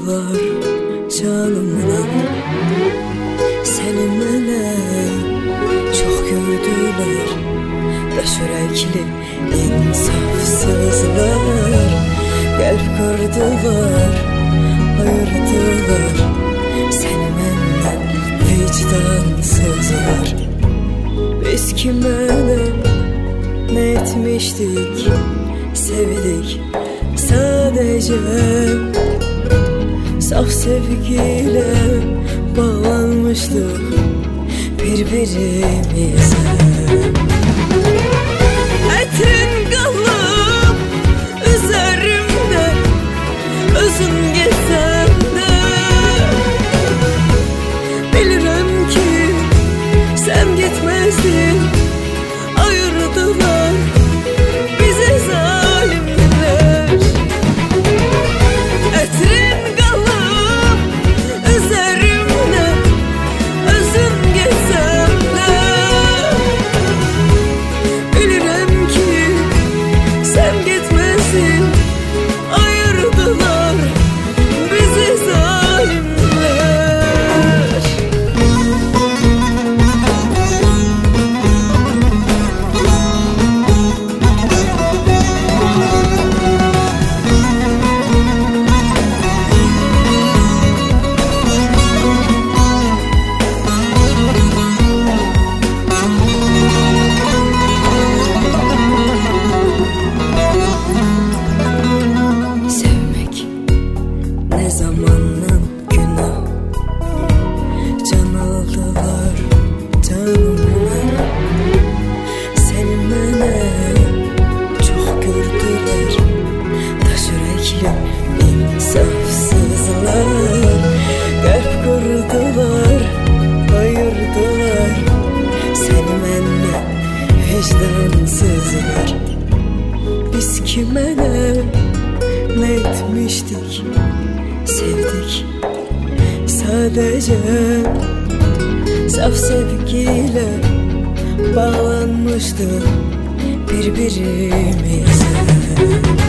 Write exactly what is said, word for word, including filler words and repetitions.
kırdılar canımla. Seni mənə çox gördülər, daş ürəkli insafsızlar. Qəlb qırdılar, ayırdılar səni məndən vicdansızlar. Biz ki mənə nə etmişdik, sevdik sadece. Saf sevgiyle bağlanmıştık birbirimize. Etrin kalıp üzerimde, özün geçsen de. Bilirim ki sen gitmezdin, ayırdılar bizi zalimler. Etrin kalıp üzerimde, özüm geçsem de. Bilirim ki sen gitmezdin, ayırdılar bizi zalimler. Sevmek ne zamanın günah, can aldılar canımdan. Seni mənə çox gördülər, daş ürəkli insafsızlar. Qəlb qırdılar, ayırdılar səni məndən vicdansızlar. Biz ki mənə ne etmiştik, sevdik sadece. Saf sevgiyle bağlanmıştık birbirimize.